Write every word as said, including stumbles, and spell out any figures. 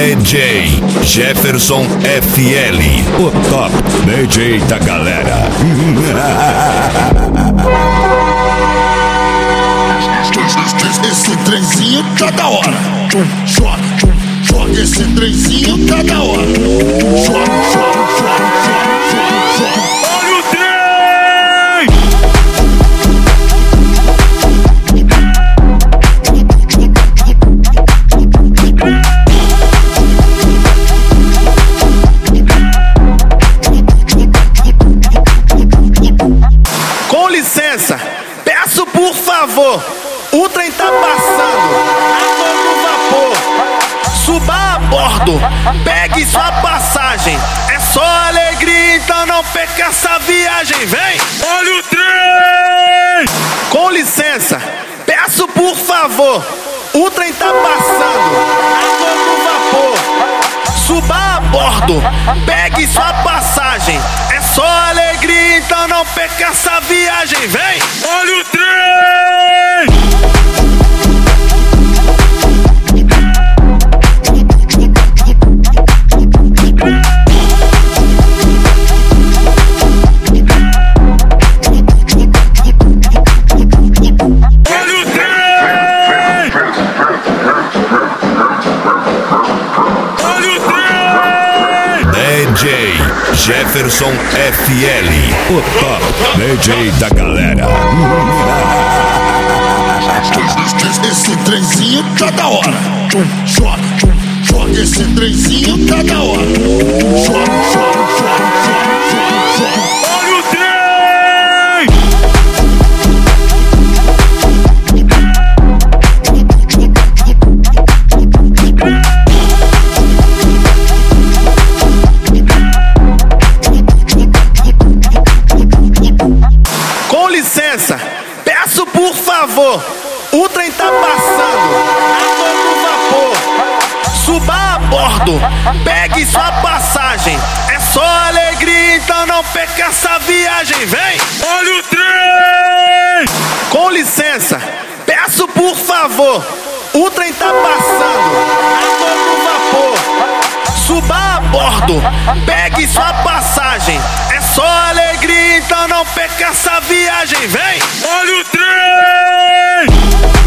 D J Jefferson F L, o top D J da galera. Esse trenzinho tá da hora. Joga, joga esse trenzinho tá da hora. Joga, joga, joga, joga, joga. Olha o trem! Com licença, peço por favor. O trem tá passando, a todo vapor. Suba a bordo, pegue sua passagem. É só alegria, então não perca essa viagem. Vem! Olha o trem! Com licença, peço por favor. O trem tá passando, a todo vapor. Suba a bordo, pegue sua passagem. É só alegria, então não perca essa viagem. Vem! Olha o trem! D J Jefferson F L, o top D J da galera. Esse trenzinho tá da hora. Joga, joga esse trenzinho tá da hora. Joga, joga, joga, joga, joga. Olha o trem! Com licença, peço por favor. O trem tá passando, a todo vapor. Suba a bordo, pegue sua passagem. É só alegria, então não perca essa viagem. Vem! Olha o trem! Com licença, peço por favor. O trem tá passando, a todo vapor. Suba a bordo, pegue sua passagem. É só alegria, então não perca essa viagem. Vem! Olha o trem!